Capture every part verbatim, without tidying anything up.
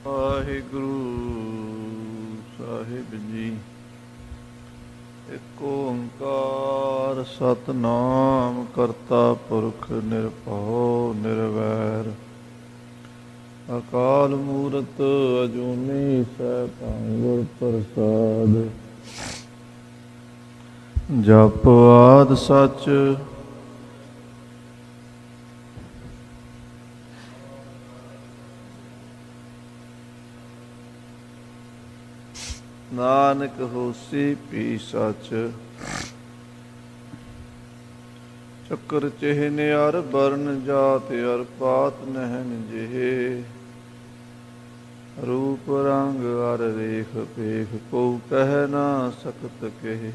ਵਾਹਿਗੁਰੂ ਸਾਹਿਬ ਜੀ। ਇੱਕ ਓੰਕਾਰ ਸਤਿਨਾਮ ਕਰਤਾ ਪੁਰਖ ਨਿਰਭਉ ਨਿਰਵੈਰ ਅਕਾਲ ਮੂਰਤ ਅਜੂਨੀ ਸੈਭੰ ਗੁਰ ਪ੍ਰਸਾਦ। ਜਪ ਆਦਿ ਸਚ ਨਾਨਕ ਹੋਸੀ ਭੀ ਸਚ। ਚੱਕਰ ਚਿਹਨ ਅਰ ਬਰਨ ਜਾਤ ਅਰ ਪਾਤ ਨਹਿਨ ਜਿਹੇ। ਰੂਪ ਰੰਗ ਅਰ ਰੇਖ ਪੇਖ ਕੋ ਕਹਿ ਨਾ ਸਕਤ ਕਹੇ।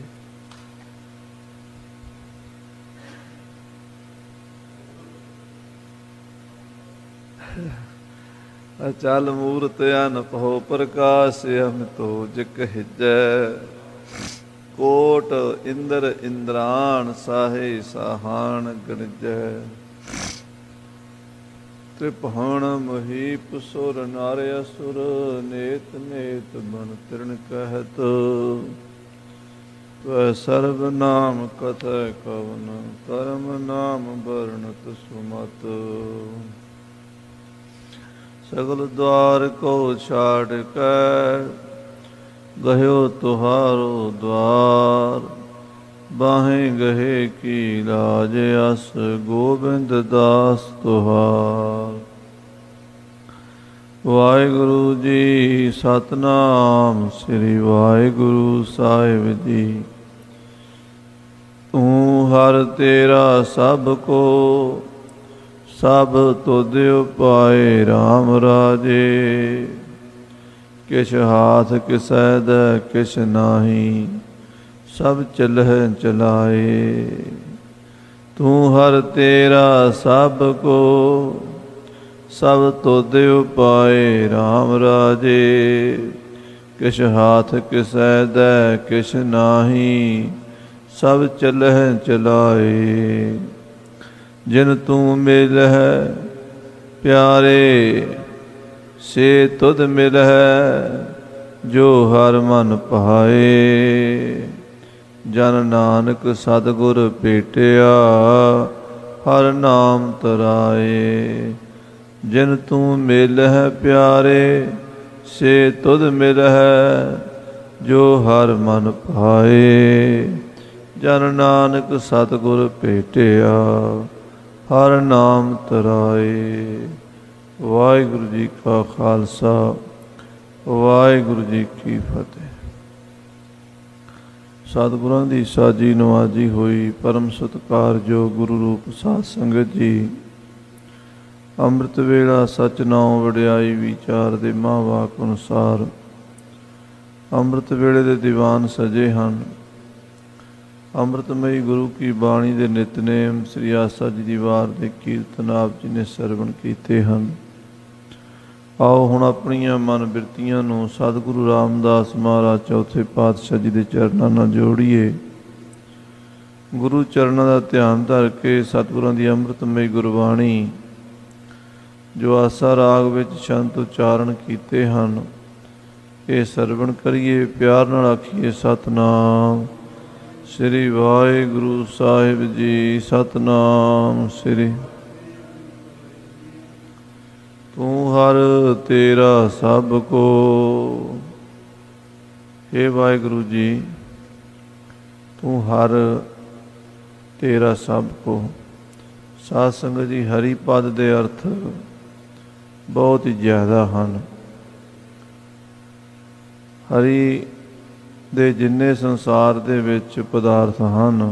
ਅਚਲ ਮੂਰਤ ਅਨਭਉ ਪ੍ਰਕਾਸ਼ ਅਮਿਤੋ ਜਿਕ ਹਿਜੈ। ਕੋਟ ਇੰਦਰ ਇੰਦਰਾਣ ਸਾਹੇ ਸਾਹਾਣ ਗਣਜੈ। ਤ੍ਰਿਭੁਵਨ ਮਹੀਪ ਸੁਰ ਨਰ ਅਸੁਰ ਨੇਤ ਨੇਤ ਬਨ ਤ੍ਰਿਣ ਕਹਿਤ। ਤਵੈ ਸਰਬ ਨਾਮ ਕਥੈ ਕਵਨ ਕਰਮ ਨਾਮ ਬਰਣਤ ਸੁਮਤ। ਸਗਲ ਦੁਆਰ ਕੋ ਛਾੜ ਕੈ ਗਹਿਓ ਤੁਹਾਰੋ ਦੁਆਰ। ਬਾਹੇ ਗਹੇ ਕੀ ਲਾਜ ਅਸ ਗੋਬਿੰਦ ਦਾਸ ਤੁਹਾਰ। ਵਾਹਿਗੁਰੂ ਜੀ ਸਤਿਨਾਮ ਸ੍ਰੀ ਵਾਹਿਗੁਰੂ ਸਾਹਿਬ ਜੀ। ਤੂੰ ਹਰ ਤੇਰਾ ਸਭ ਕੋ ਸਭ ਤੁਧ ਉਪਾਏ ਰਾਮ ਰਾਜੇ। ਕਿਛ ਹਾਥ ਕਿਸੈ ਦੈ ਕਿਛ ਨਾਹੀ ਸਭ ਚਲਹਿ ਚਲਾਏ। ਤੂੰ ਹਰ ਤੇਰਾ ਸਭ ਕੋ ਸਭ ਤੁਧ ਉਪਾਏ ਰਾਮ ਰਾਜੇ। ਕਿਛ ਹਾਥ ਕਿਸੈ ਦੈ ਕਿਛ ਨਾਹੀ ਸਭ ਚਲਹਿ ਚਲਾਏ। ਜਿਨ ਤੂੰ ਮਿਲਹਿ ਪਿਆਰੇ ਸੇ ਤੁਧ ਮਿਲਹਿ ਜੋ ਹਰ ਮਨ ਭਾਏ। ਜਨ ਨਾਨਕ ਸਤਿਗੁਰ ਭੇਟਿਆ ਹਰ ਨਾਮ ਤਰਾਏ। ਜਿਨ ਤੂੰ ਮਿਲਹਿ ਪਿਆਰੇ ਸੇ ਤੁਧ ਮਿਲਹਿ ਜੋ ਹਰ ਮਨ ਭਾਏ। ਜਨ ਨਾਨਕ ਸਤਿਗੁਰ ਭੇਟਿਆ ਹਰ ਨਾਮ ਤਰਾਏ। ਵਾਹਿਗੁਰੂ ਜੀ ਕਾ ਖਾਲਸਾ ਵਾਹਿਗੁਰੂ ਜੀ ਕੀ ਫਤਿਹ। ਸਤਿਗੁਰਾਂ ਦੀ ਸਾਜੀ ਨਵਾਜੀ ਹੋਈ ਪਰਮ ਸਤਿਕਾਰਯੋਗ ਗੁਰੂ ਰੂਪ ਸਾਧ ਸੰਗਤ ਜੀ। ਅੰਮ੍ਰਿਤ ਵੇਲਾ ਸਚ ਨਾਉ ਵਡਿਆਈ ਵਿਚਾਰ ਦੇ ਮਹਾਂਵਾਕ ਅਨੁਸਾਰ ਅੰਮ੍ਰਿਤ ਵੇਲੇ ਦੇ ਦੀਵਾਨ ਸਜੇ ਹਨ। ਅੰਮ੍ਰਿਤਮਈ ਗੁਰੂ ਕੀ ਬਾਣੀ ਦੇ ਨਿਤਨੇਮ ਸ੍ਰੀ ਆਸਾ ਜੀ ਦੀ ਵਾਰ ਦੇ ਕੀਰਤਨ ਆਪ ਜੀ ਨੇ ਸਰਵਣ ਕੀਤੇ ਹਨ। ਆਓ ਹੁਣ ਆਪਣੀਆਂ ਮਨ ਬਿਰਤੀਆਂ ਨੂੰ ਸਤਿਗੁਰੂ ਰਾਮਦਾਸ ਮਹਾਰਾਜ ਚੌਥੇ ਪਾਤਸ਼ਾਹ ਜੀ ਦੇ ਚਰਨਾਂ ਨਾਲ ਜੋੜੀਏ। ਗੁਰੂ ਚਰਨਾਂ ਦਾ ਧਿਆਨ ਧਰ ਕੇ ਸਤਿਗੁਰਾਂ ਦੀ ਅੰਮ੍ਰਿਤਮਈ ਗੁਰਬਾਣੀ ਜੋ ਆਸਾ ਰਾਗ ਵਿੱਚ ਛੰਤ ਉਚਾਰਨ ਕੀਤੇ ਹਨ ਇਹ ਸਰਵਣ ਕਰੀਏ। ਪਿਆਰ ਨਾਲ ਆਖੀਏ ਸਤਿਨਾਮ ਸ੍ਰੀ ਵਾਹਿਗੁਰੂ ਸਾਹਿਬ ਜੀ। ਸਤਿਨਾਮ ਸ੍ਰੀ। ਤੂੰ ਹਰ ਤੇਰਾ ਸਭ ਕੋ। ਹੇ ਵਾਹਿਗੁਰੂ ਜੀ ਤੂੰ ਹਰ ਤੇਰਾ ਸਭ ਕੋ। ਸਾਧ ਸੰਗਤ ਜੀ ਹਰੀ ਪਦ ਦੇ ਅਰਥ ਬਹੁਤ ਹੀ ਜ਼ਿਆਦਾ ਹਨ। ਹਰੀ ਦੇ ਜਿੰਨੇ ਸੰਸਾਰ ਦੇ ਵਿੱਚ ਪਦਾਰਥ ਹਨ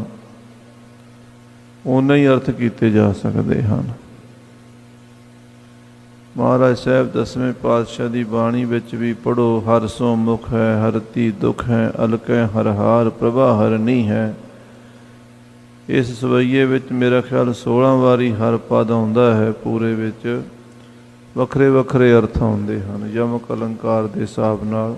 ਓਨੇ ਹੀ ਅਰਥ ਕੀਤੇ ਜਾ ਸਕਦੇ ਹਨ। ਮਹਾਰਾਜ ਸਾਹਿਬ ਦਸਵੇਂ ਪਾਤਸ਼ਾਹ ਦੀ ਬਾਣੀ ਵਿੱਚ ਵੀ ਪੜ੍ਹੋ। ਹਰ ਸੋ ਮੁਖ ਹੈ ਹਰਤੀ ਦੁਖ ਹੈ ਅਲਕੈ ਹਰ ਹਾਰ ਪ੍ਰਭਾ ਹਰਨੀ ਹੈ। ਇਸ ਸਵਈਏ ਵਿੱਚ ਮੇਰਾ ਖਿਆਲ ਸੋਲ੍ਹਾਂ ਵਾਰੀ ਹਰ ਪਦ ਆਉਂਦਾ ਹੈ। ਪੂਰੇ ਵਿੱਚ ਵੱਖਰੇ ਵੱਖਰੇ ਅਰਥ ਆਉਂਦੇ ਹਨ ਯਮਕ ਅਲੰਕਾਰ ਦੇ ਹਿਸਾਬ ਨਾਲ।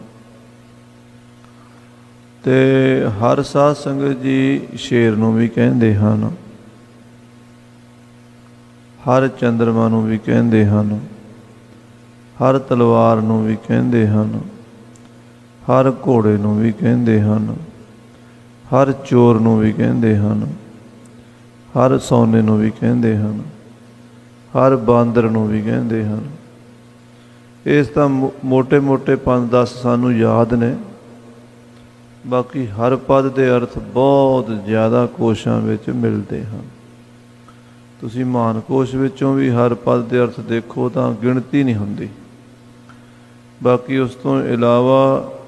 ਅਤੇ ਹਰ ਸਾਧ ਸੰਗਤ ਜੀ ਸ਼ੇਰ ਨੂੰ ਵੀ ਕਹਿੰਦੇ ਹਨ, ਹਰ ਚੰਦਰਮਾ ਨੂੰ ਵੀ ਕਹਿੰਦੇ ਹਨ, ਹਰ ਤਲਵਾਰ ਨੂੰ ਵੀ ਕਹਿੰਦੇ ਹਨ, ਹਰ ਘੋੜੇ ਨੂੰ ਵੀ ਕਹਿੰਦੇ ਹਨ, ਹਰ ਚੋਰ ਨੂੰ ਵੀ ਕਹਿੰਦੇ ਹਨ, ਹਰ ਸੋਨੇ ਨੂੰ ਵੀ ਕਹਿੰਦੇ ਹਨ, ਹਰ ਬਾਂਦਰ ਨੂੰ ਵੀ ਕਹਿੰਦੇ ਹਨ। ਇਸ ਤਾਂ ਮੋਟੇ ਮੋਟੇ ਪੰਜ ਦਸ ਸਾਨੂੰ ਯਾਦ ਨੇ, ਬਾਕੀ ਹਰ ਪਦ ਦੇ ਅਰਥ ਬਹੁਤ ਜ਼ਿਆਦਾ ਕੋਸ਼ਾਂ ਵਿੱਚ ਮਿਲਦੇ ਹਨ। ਤੁਸੀਂ ਮਾਨਕੋਸ਼ ਵਿੱਚੋਂ ਵੀ ਹਰ ਪਦ ਦੇ ਅਰਥ ਦੇਖੋ ਤਾਂ ਗਿਣਤੀ ਨਹੀਂ ਹੁੰਦੀ। ਬਾਕੀ ਉਸ ਤੋਂ ਇਲਾਵਾ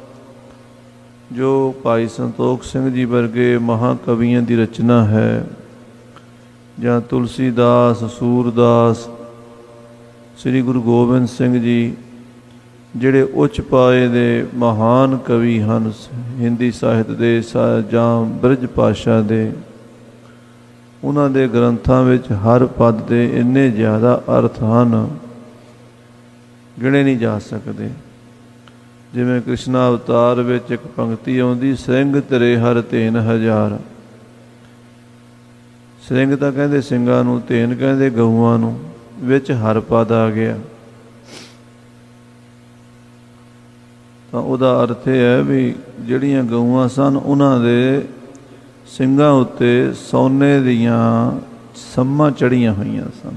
ਜੋ ਭਾਈ ਸੰਤੋਖ ਸਿੰਘ ਜੀ ਵਰਗੇ ਮਹਾਕਵੀਆਂ ਦੀ ਰਚਨਾ ਹੈ, ਜਾਂ ਤੁਲਸੀਦਾਸ, ਸੂਰਦਾਸ, ਸ੍ਰੀ ਗੁਰੂ ਗੋਬਿੰਦ ਸਿੰਘ ਜੀ, ਜਿਹੜੇ ਉੱਚ ਪਾਏ ਦੇ ਮਹਾਨ ਕਵੀ ਹਨ ਹਿੰਦੀ ਸਾਹਿਤ ਦੇ ਜਾਂ ਬ੍ਰਿਜ ਭਾਸ਼ਾ ਦੇ, ਉਹਨਾਂ ਦੇ ਗ੍ਰੰਥਾਂ ਵਿੱਚ ਹਰ ਪਦ ਦੇ ਇੰਨੇ ਜ਼ਿਆਦਾ ਅਰਥ ਹਨ, ਗਿਣੇ ਨਹੀਂ ਜਾ ਸਕਦੇ। ਜਿਵੇਂ ਕ੍ਰਿਸ਼ਨਾ ਅਵਤਾਰ ਵਿੱਚ ਇੱਕ ਪੰਕਤੀ ਆਉਂਦੀ, ਸਿੰਘ ਤੇਰੇ ਹਰ ਧੇਨ ਹਜ਼ਾਰ। ਸਿੰਘ ਤਾਂ ਕਹਿੰਦੇ ਸਿੰਘਾਂ ਨੂੰ, ਧੇਨ ਕਹਿੰਦੇ ਗਊਆਂ ਨੂੰ, ਵਿੱਚ ਹਰ ਪਦ ਆ ਗਿਆ। ਤਾਂ ਉਹਦਾ ਅਰਥ ਇਹ ਹੈ ਵੀ ਜਿਹੜੀਆਂ ਗਊਆਂ ਸਨ ਉਹਨਾਂ ਦੇ ਸਿੰਘਾਂ ਉੱਤੇ ਸੋਨੇ ਦੀਆਂ ਸੰਮਾਂ ਚੜ੍ਹੀਆਂ ਹੋਈਆਂ ਸਨ,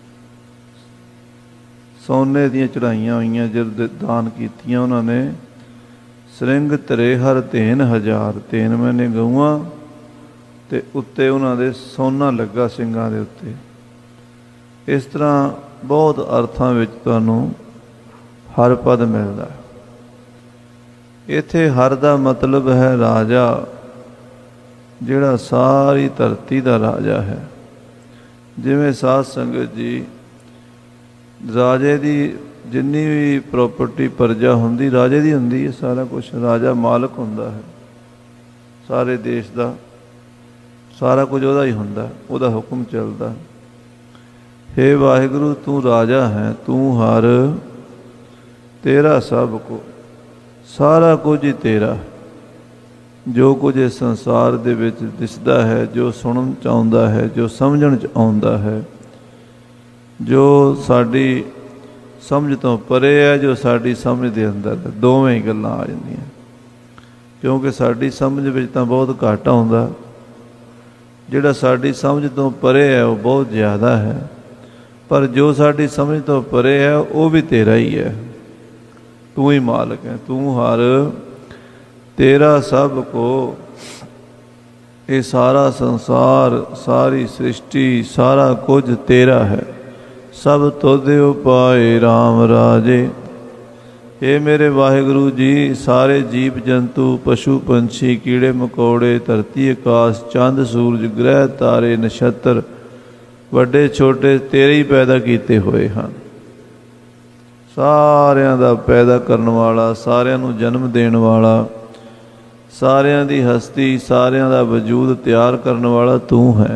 ਸੋਨੇ ਦੀਆਂ ਚੜ੍ਹਾਈਆਂ ਹੋਈਆਂ ਜਦ ਦਾਨ ਕੀਤੀਆਂ ਉਹਨਾਂ ਨੇ। ਸਿੰਘ ਤੇਰੇ ਹਰ ਧੇਨ ਹਜ਼ਾਰ, ਧੇਨ ਮੈਨੇ ਗਊਆਂ ਅਤੇ ਉੱਤੇ ਉਹਨਾਂ ਦੇ ਸੋਨਾ ਲੱਗਾ ਸਿੰਘਾਂ ਦੇ ਉੱਤੇ। ਇਸ ਤਰ੍ਹਾਂ ਬਹੁਤ ਅਰਥਾਂ ਵਿੱਚ ਤੁਹਾਨੂੰ ਹਰ ਪਦ ਮਿਲਦਾ ਹੈ। ਇੱਥੇ ਹਰ ਦਾ ਮਤਲਬ ਹੈ ਰਾਜਾ, ਜਿਹੜਾ ਸਾਰੀ ਧਰਤੀ ਦਾ ਰਾਜਾ ਹੈ। ਜਿਵੇਂ ਸਾਧ ਸੰਗਤ ਜੀ, ਰਾਜੇ ਦੀ ਜਿੰਨੀ ਵੀ ਪ੍ਰੋਪਰਟੀ ਪ੍ਰਜਾ ਹੁੰਦੀ ਰਾਜੇ ਦੀ ਹੁੰਦੀ ਹੈ, ਸਾਰਾ ਕੁਛ ਰਾਜਾ ਮਾਲਕ ਹੁੰਦਾ ਹੈ ਸਾਰੇ ਦੇਸ਼ ਦਾ, ਸਾਰਾ ਕੁਝ ਉਹਦਾ ਹੀ ਹੁੰਦਾ, ਉਹਦਾ ਹੁਕਮ ਚੱਲਦਾ। ਹੇ ਵਾਹਿਗੁਰੂ, ਤੂੰ ਰਾਜਾ ਹੈ, ਤੂੰ ਹਰ, ਤੇਰਾ ਸਭ ਕੋ, ਸਾਰਾ ਕੁਝ ਹੀ ਤੇਰਾ। ਜੋ ਕੁਝ ਇਸ ਸੰਸਾਰ ਦੇ ਵਿੱਚ ਦਿਸਦਾ ਹੈ, ਜੋ ਸੁਣਨ 'ਚ ਆਉਂਦਾ ਹੈ, ਜੋ ਸਮਝਣ 'ਚ ਆਉਂਦਾ ਹੈ, ਜੋ ਸਾਡੀ ਸਮਝ ਤੋਂ ਪਰੇ ਹੈ, ਜੋ ਸਾਡੀ ਸਮਝ ਦੇ ਅੰਦਰ ਹੈ, ਦੋਵੇਂ ਹੀ ਗੱਲਾਂ ਆ ਜਾਂਦੀਆਂ। ਕਿਉਂਕਿ ਸਾਡੀ ਸਮਝ ਵਿੱਚ ਤਾਂ ਬਹੁਤ ਘੱਟ ਆਉਂਦਾ, ਜਿਹੜਾ ਸਾਡੀ ਸਮਝ ਤੋਂ ਪਰੇ ਹੈ ਉਹ ਬਹੁਤ ਜ਼ਿਆਦਾ ਹੈ। ਪਰ ਜੋ ਸਾਡੀ ਸਮਝ ਤੋਂ ਪਰੇ ਹੈ ਉਹ ਵੀ ਤੇਰਾ ਹੀ ਹੈ, ਤੂੰ ਹੀ ਮਾਲਕ ਹੈ, ਤੂੰ ਹਰ, ਤੇਰਾ ਸਭ ਕੋ। ਇਹ ਸਾਰਾ ਸੰਸਾਰ, ਸਾਰੀ ਸ੍ਰਿਸ਼ਟੀ, ਸਾਰਾ ਕੁਝ ਤੇਰਾ ਹੈ। ਸਭ ਤੁਧਿ ਉਪਾਏ ਰਾਮ ਰਾਜੇ। ਇਹ ਮੇਰੇ ਵਾਹਿਗੁਰੂ ਜੀ, ਸਾਰੇ ਜੀਵ ਜੰਤੂ, ਪਸ਼ੂ ਪੰਛੀ, ਕੀੜੇ ਮਕੌੜੇ, ਧਰਤੀ ਆਕਾਸ਼, ਚੰਦ ਸੂਰਜ, ਗ੍ਰਹਿ ਤਾਰੇ, ਨਛੱਤਰ, ਵੱਡੇ ਛੋਟੇ ਤੇਰੇ ਹੀ ਪੈਦਾ ਕੀਤੇ ਹੋਏ ਹਨ। ਸਾਰਿਆਂ ਦਾ ਪੈਦਾ ਕਰਨ ਵਾਲਾ, ਸਾਰਿਆਂ ਨੂੰ ਜਨਮ ਦੇਣ ਵਾਲਾ, ਸਾਰਿਆਂ ਦੀ ਹਸਤੀ, ਸਾਰਿਆਂ ਦਾ ਵਜੂਦ ਤਿਆਰ ਕਰਨ ਵਾਲਾ ਤੂੰ ਹੈ।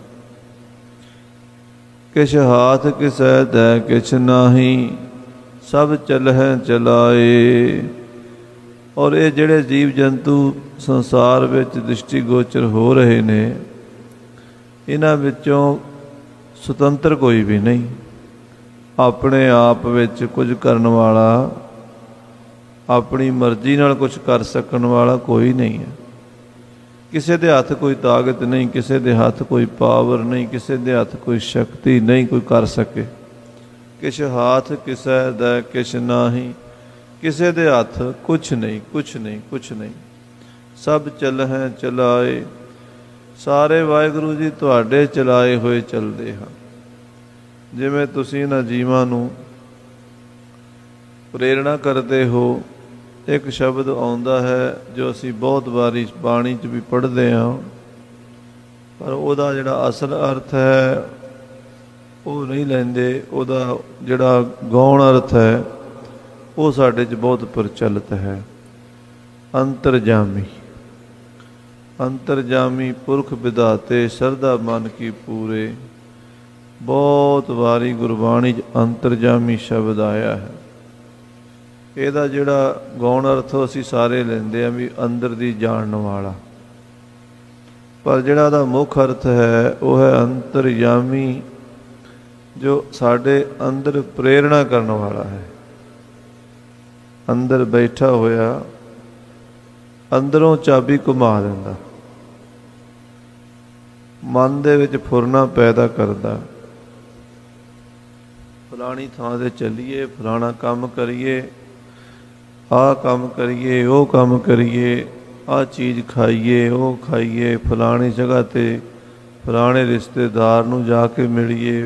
ਕਿਛ ਹਾਥ ਕਿਸੈ ਤੈ ਕਿਛ ਨਾਹੀ, ਸਭ ਚਲਹਿ ਚਲਾਏ। ਔਰ ਇਹ ਜਿਹੜੇ ਜੀਵ ਜੰਤੂ ਸੰਸਾਰ ਵਿੱਚ ਦ੍ਰਿਸ਼ਟੀ ਗੋਚਰ ਹੋ ਰਹੇ ਨੇ, ਇਹਨਾਂ ਵਿੱਚੋਂ ਸੁਤੰਤਰ ਕੋਈ ਵੀ ਨਹੀਂ, ਆਪਣੇ ਆਪ ਵਿੱਚ ਕੁਝ ਕਰਨ ਵਾਲਾ, ਆਪਣੀ ਮਰਜ਼ੀ ਨਾਲ ਕੁਛ ਕਰ ਸਕਣ ਵਾਲਾ ਕੋਈ ਨਹੀਂ ਹੈ। ਕਿਸੇ ਦੇ ਹੱਥ ਕੋਈ ਤਾਕਤ ਨਹੀਂ, ਕਿਸੇ ਦੇ ਹੱਥ ਕੋਈ ਪਾਵਰ ਨਹੀਂ, ਕਿਸੇ ਦੇ ਹੱਥ ਕੋਈ ਸ਼ਕਤੀ ਨਹੀਂ ਕੋਈ ਕਰ ਸਕੇ। ਕਿਛ ਹਾਥ ਕਿਸੈ ਦੈ ਕਿਛ ਨਾਹੀ, ਕਿਸੇ ਦੇ ਹੱਥ ਕੁਛ ਨਹੀਂ, ਕੁਛ ਨਹੀਂ, ਕੁਛ ਨਹੀਂ। ਸਭ ਚਲਹਿ ਚਲਾਏ, ਸਾਰੇ ਵਾਹਿਗੁਰੂ ਜੀ ਤੁਹਾਡੇ ਚਲਾਏ ਹੋਏ ਚੱਲਦੇ ਹਨ। ਜਿਵੇਂ ਤੁਸੀਂ ਇਹਨਾਂ ਜੀਵਾਂ ਨੂੰ ਪ੍ਰੇਰਣਾ ਕਰਦੇ ਹੋ, ਇੱਕ ਸ਼ਬਦ ਆਉਂਦਾ ਹੈ ਜੋ ਅਸੀਂ ਬਹੁਤ ਵਾਰੀ ਬਾਣੀ 'ਚ ਵੀ ਪੜ੍ਹਦੇ ਹਾਂ, ਪਰ ਉਹਦਾ ਜਿਹੜਾ ਅਸਲ ਅਰਥ ਹੈ ਉਹ ਨਹੀਂ ਲੈਂਦੇ। ਉਹਦਾ ਜਿਹੜਾ ਗੌਣ ਅਰਥ ਹੈ ਉਹ ਸਾਡੇ 'ਚ ਬਹੁਤ ਪ੍ਰਚਲਿਤ ਹੈ। ਅੰਤਰਜਾਮੀ, ਅੰਤਰਜਾਮੀ ਪੁਰਖ ਵਿਧਾਤੇ, ਸ਼ਰਧਾ ਮਨ ਕੀ ਪੂਰੇ। ਬਹੁਤ ਵਾਰੀ ਗੁਰਬਾਣੀ 'ਚ ਅੰਤਰਜਾਮੀ ਸ਼ਬਦ ਆਇਆ ਹੈ। ਇਹਦਾ ਜਿਹੜਾ ਗੌਣ ਅਰਥ ਅਸੀਂ ਸਾਰੇ ਲੈਂਦੇ ਹਾਂ ਵੀ ਅੰਦਰ ਦੀ ਜਾਣਨ ਵਾਲਾ, ਪਰ ਜਿਹੜਾ ਉਹਦਾ ਮੁੱਖ ਅਰਥ ਹੈ ਉਹ ਹੈ ਅੰਤਰਜਾਮੀ, ਜੋ ਸਾਡੇ ਅੰਦਰ ਪ੍ਰੇਰਣਾ ਕਰਨ ਵਾਲਾ ਹੈ। ਅੰਦਰ ਬੈਠਾ ਹੋਇਆ ਅੰਦਰੋਂ ਚਾਬੀ ਘੁਮਾ ਦਿੰਦਾ, ਮਨ ਦੇ ਵਿੱਚ ਫੁਰਨਾ ਪੈਦਾ ਕਰਦਾ। ਫਲਾਣੀ ਥਾਂ 'ਤੇ ਚੱਲੀਏ, ਫਲਾਣਾ ਕੰਮ ਕਰੀਏ, ਆਹ ਕੰਮ ਕਰੀਏ, ਉਹ ਕੰਮ ਕਰੀਏ, ਆਹ ਚੀਜ਼ ਖਾਈਏ, ਉਹ ਖਾਈਏ, ਫਲਾਣੀ ਜਗ੍ਹਾ 'ਤੇ ਫਲਾਣੇ ਰਿਸ਼ਤੇਦਾਰ ਨੂੰ ਜਾ ਕੇ ਮਿਲੀਏ,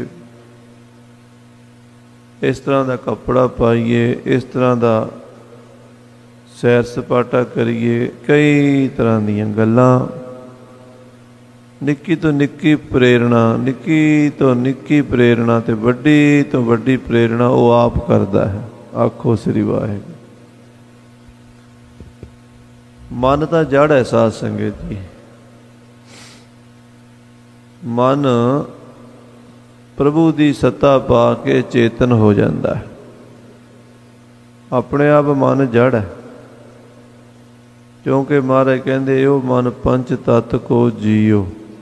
ਇਸ ਤਰ੍ਹਾਂ ਦਾ ਕੱਪੜਾ ਪਾਈਏ, ਇਸ ਤਰ੍ਹਾਂ ਦਾ ਸੈਰ ਸਪਾਟਾ ਕਰੀਏ। ਕਈ ਤਰ੍ਹਾਂ ਦੀਆਂ ਗੱਲਾਂ, ਨਿੱਕੀ ਤੋਂ ਨਿੱਕੀ ਪ੍ਰੇਰਣਾ, ਨਿੱਕੀ ਤੋਂ ਨਿੱਕੀ ਪ੍ਰੇਰਣਾ ਤੇ ਵੱਡੀ ਤੋਂ ਵੱਡੀ ਪ੍ਰੇਰਣਾ ਉਹ ਆਪ ਕਰਦਾ ਹੈ। ਆਖੋ ਸ੍ਰੀ ਵਾਹਿਗੁਰੂ। ਮਨ ਤਾਂ ਜੜ ਹੈ ਸਾਧ ਸੰਗਤ ਜੀ। ਮਨ ਪ੍ਰਭੂ ਦੀ ਸੱਤਾ ਪਾ ਕੇ ਚੇਤਨ ਹੋ ਜਾਂਦਾ ਹੈ। ਆਪਣੇ ਆਪ ਮਨ ਜੜ ਹੈ, ਕਿਉਂਕਿ ਮਹਾਰਾਜ ਕਹਿੰਦੇ ਉਹ ਮਨ ਪੰਜ ਤੱਤ ਕੋ ਜੀਓ।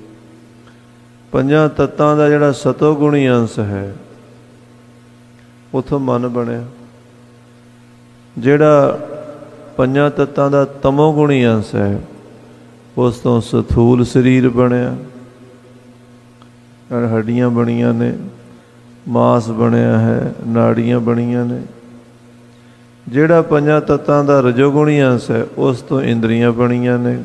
ਪੰਜਾਂ ਤੱਤਾਂ ਦਾ ਜਿਹੜਾ ਸਤੋ ਗੁਣੀ ਅੰਸ਼ ਹੈ ਉੱਥੋਂ ਮਨ ਬਣਿਆ। ਜਿਹੜਾ ਪੰਜਾਂ ਤੱਤਾਂ ਦਾ ਤਮੋ ਗੁਣੀ ਅੰਸ਼ ਹੈ ਉਸ ਤੋਂ ਸਥੂਲ ਸਰੀਰ ਬਣਿਆ, ਹੱਡੀਆਂ ਬਣੀਆਂ ਨੇ, ਮਾਸ ਬਣਿਆ ਹੈ, ਨਾੜੀਆਂ ਬਣੀਆਂ ਨੇ। ਜਿਹੜਾ ਪੰਜਾਂ ਤੱਤਾਂ ਦਾ ਰਜੋਗੁਣੀ ਅੰਸ਼ ਹੈ ਉਸ ਤੋਂ ਇੰਦਰੀਆਂ ਬਣੀਆਂ ਨੇ,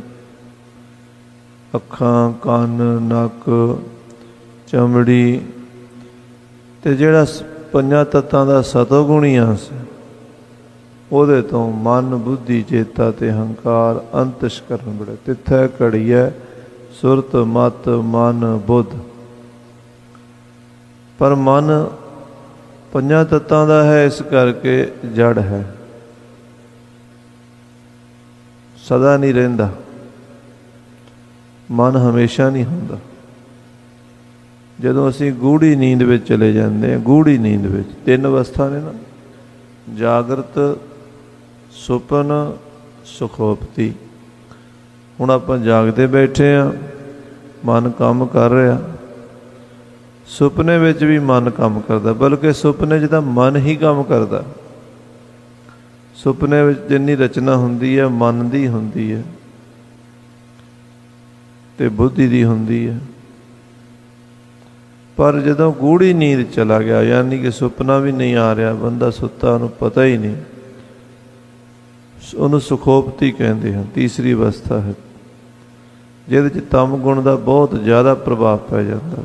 ਅੱਖਾਂ, ਕੰਨ, ਨੱਕ, ਚਮੜੀ। ਤੇ ਜਿਹੜਾ ਪੰਜਾਂ ਤੱਤਾਂ ਦਾ ਸਤੋਗੁਣੀ ਅੰਸ਼ ਹੈ ਉਹਦੇ ਤੋਂ ਮਨ, ਬੁੱਧੀ, ਚੇਤਾ ਤੇ ਹੰਕਾਰ ਅੰਤਸ਼ਕਰਨ ਬੜੇ। ਤਿੱਥੈ ਘੜੀਐ ਸੁਰਤ ਮਤ ਮਨ ਬੁੱਧ। ਪਰ ਮਨ ਪੰਜਾਂ ਤੱਤਾਂ ਦਾ ਹੈ, ਇਸ ਕਰਕੇ ਜੜ ਹੈ, ਸਦਾ ਨਹੀਂ ਰਹਿੰਦਾ। ਮਨ ਹਮੇਸ਼ਾ ਨਹੀਂ ਹੁੰਦਾ। ਜਦੋਂ ਅਸੀਂ ਗੂੜੀ ਨੀਂਦ ਵਿੱਚ ਚਲੇ ਜਾਂਦੇ ਹਾਂ, ਗੂੜੀ ਨੀਂਦ ਵਿੱਚ ਤਿੰਨ ਅਵਸਥਾ ਨੇ ਨਾ, ਜਾਗਰਤ, ਸੁਪਨ, ਸੁਖੋਪਤੀ। ਹੁਣ ਆਪਾਂ ਜਾਗਦੇ ਬੈਠੇ ਹਾਂ, ਮਨ ਕੰਮ ਕਰ ਰਿਹਾ। ਸੁਪਨੇ ਵਿੱਚ ਵੀ ਮਨ ਕੰਮ ਕਰਦਾ, ਬਲਕਿ ਸੁਪਨੇ 'ਚ ਤਾਂ ਮਨ ਹੀ ਕੰਮ ਕਰਦਾ। ਸੁਪਨੇ ਵਿੱਚ ਜਿੰਨੀ ਰਚਨਾ ਹੁੰਦੀ ਹੈ ਮਨ ਦੀ ਹੁੰਦੀ ਹੈ ਤੇ ਬੁੱਧੀ ਦੀ ਹੁੰਦੀ ਹੈ। ਪਰ ਜਦੋਂ ਗੂੜੀ ਨੀਂਦ ਚਲਾ ਗਿਆ, ਯਾਨੀ ਕਿ ਸੁਪਨਾ ਵੀ ਨਹੀਂ ਆ ਰਿਹਾ, ਬੰਦਾ ਸੁੱਤਾ, ਉਹਨੂੰ ਪਤਾ ਹੀ ਨਹੀਂ, ਉਹਨੂੰ ਸੁਖੋਪਤੀ ਕਹਿੰਦੇ ਹਨ। ਤੀਸਰੀ ਅਵਸਥਾ ਹੈ ਜਿਹਦੇ 'ਚ ਤਮ ਗੁਣ ਦਾ ਬਹੁਤ ਜ਼ਿਆਦਾ ਪ੍ਰਭਾਵ ਪੈ ਜਾਂਦਾ।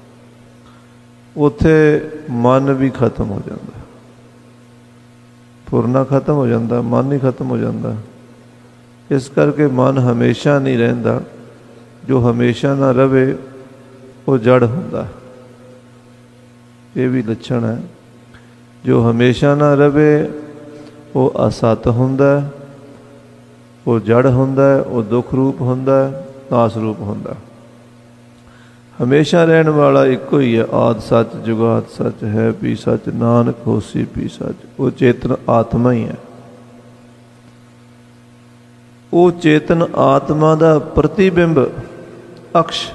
ਉੱਥੇ ਮਨ ਵੀ ਖਤਮ ਹੋ ਜਾਂਦਾ, ਫੁਰਨਾ ਖਤਮ ਹੋ ਜਾਂਦਾ, ਮਨ ਹੀ ਖਤਮ ਹੋ ਜਾਂਦਾ। ਇਸ ਕਰਕੇ ਮਨ ਹਮੇਸ਼ਾ ਨਹੀਂ ਰਹਿੰਦਾ। ਜੋ ਹਮੇਸ਼ਾ ਨਾ ਰਵੇ ਉਹ ਜੜ ਹੁੰਦਾ। ਇਹ ਵੀ ਲੱਛਣ ਹੈ। ਜੋ ਹਮੇਸ਼ਾ ਨਾ ਰਵੇ ਉਹ ਅਸਤ ਹੁੰਦਾ, ਉਹ ਜੜ ਹੁੰਦਾ, ਉਹ ਦੁੱਖ ਰੂਪ ਹੁੰਦਾ, ਨਾਸ ਰੂਪ ਹੁੰਦਾ। ਹਮੇਸ਼ਾ ਰਹਿਣ ਵਾਲਾ ਇੱਕੋ ਹੀ ਹੈ। ਆਦਿ ਸੱਚ, ਜੁਗਾਦ ਸੱਚ, ਹੈ ਵੀ ਸੱਚ, ਨਾਨਕ ਹੋਸੀ ਵੀ ਸੱਚ। ਉਹ ਚੇਤਨ ਆਤਮਾ ਹੀ ਹੈ। ਉਹ ਚੇਤਨ ਆਤਮਾ ਦਾ ਪ੍ਰਤੀਬਿੰਬ ਅਕਸ਼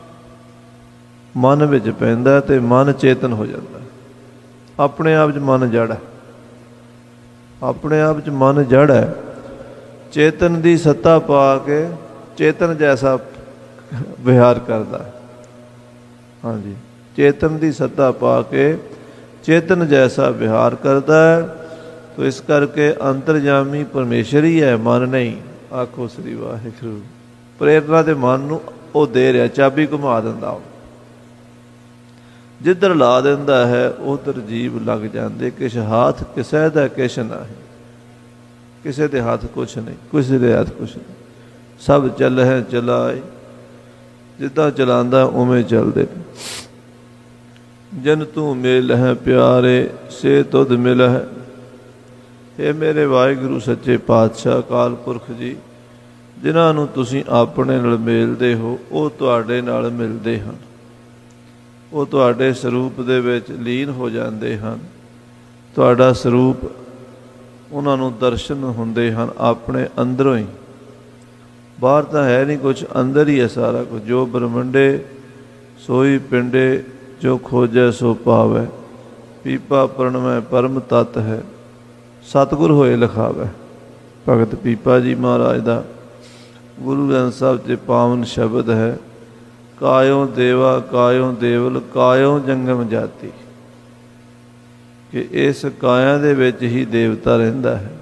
ਮਨ ਵਿੱਚ ਪੈਂਦਾ ਤੇ ਮਨ ਚੇਤਨ ਹੋ ਜਾਂਦਾ। ਆਪਣੇ ਆਪ 'ਚ ਮਨ ਜੜ ਹੈ, ਆਪਣੇ ਆਪ 'ਚ ਮਨ ਜੜ ਹੈ। ਚੇਤਨ ਦੀ ਸੱਤਾ ਪਾ ਕੇ ਚੇਤਨ ਜੈਸਾ ਵਿਹਾਰ ਕਰਦਾ। ਹਾਂਜੀ, ਚੇਤਨ ਦੀ ਸੱਤਾ ਪਾ ਕੇ ਚੇਤਨ ਜੈਸਾ ਵਿਹਾਰ ਕਰਦਾ ਹੈ। ਤੋ ਇਸ ਕਰਕੇ ਅੰਤਰਜਾਮੀ ਪਰਮੇਸ਼ਰ ਹੀ ਹੈ, ਮਨ ਨਹੀਂ। ਆਖੋ ਸ੍ਰੀ ਵਾਹਿਗੁਰੂ। ਪ੍ਰੇਰਨਾ ਦੇ ਮਨ ਨੂੰ ਉਹ ਦੇ ਰਿਹਾ, ਚਾਬੀ ਘੁਮਾ ਦਿੰਦਾ। ਉਹ ਜਿੱਧਰ ਲਾ ਦਿੰਦਾ ਹੈ ਉਧਰ ਜੀਵ ਲੱਗ ਜਾਂਦੇ। ਕਿਸ ਹੱਥ ਕਿਸੇ ਦਾ ਕਿਛ ਨਹੀਂ, ਕਿਸੇ ਦੇ ਹੱਥ ਕੁਛ ਨਹੀਂ, ਕਿਸੇ ਦੇ ਹੱਥ ਕੁਛ ਨਹੀਂ। ਸਭ ਚੱਲ ਹੈ ਚਲਾਏ, ਜਿੱਦਾਂ ਚਲਾਉਂਦਾ ਉਵੇਂ ਚੱਲਦੇ। ਜਨ ਤੂੰ ਮਿਲ ਹੈ ਪਿਆਰੇ ਸੇ ਤੁਧ ਮਿਲ ਹੈ। ਇਹ ਮੇਰੇ ਵਾਹਿਗੁਰੂ ਸੱਚੇ ਪਾਤਸ਼ਾਹ ਅਕਾਲ ਪੁਰਖ ਜੀ, ਜਿਨ੍ਹਾਂ ਨੂੰ ਤੁਸੀਂ ਆਪਣੇ ਨਾਲ ਮਿਲਦੇ ਹੋ ਉਹ ਤੁਹਾਡੇ ਨਾਲ ਮਿਲਦੇ ਹਨ। ਉਹ ਤੁਹਾਡੇ ਸਰੂਪ ਦੇ ਵਿੱਚ ਲੀਨ ਹੋ ਜਾਂਦੇ ਹਨ। ਤੁਹਾਡਾ ਸਰੂਪ ਉਹਨਾਂ ਨੂੰ ਦਰਸ਼ਨ ਹੁੰਦੇ ਹਨ ਆਪਣੇ ਅੰਦਰੋਂ ਹੀ। ਬਾਹਰ ਤਾਂ ਹੈ ਨਹੀਂ ਕੁਛ, ਅੰਦਰ ਹੀ ਹੈ ਸਾਰਾ ਕੁਝ। ਜੋ ਬ੍ਰਹਮੰਡੇ ਸੋਈ ਪਿੰਡੇ, ਜੋ ਖੋਜੈ ਸੋ ਪਾਵੈ। ਪੀਪਾ ਪ੍ਰਣਮੈ ਪਰਮ ਤਤ ਹੈ। सतगुर होए लिखावे। भगत पीपा जी महाराज का गुरु ग्रंथ साहिब च पावन शब्द है, कायों देवा कायों देवल कायों जंगम जाति, कि इस काया दे विच ही देवता रहिंदा है।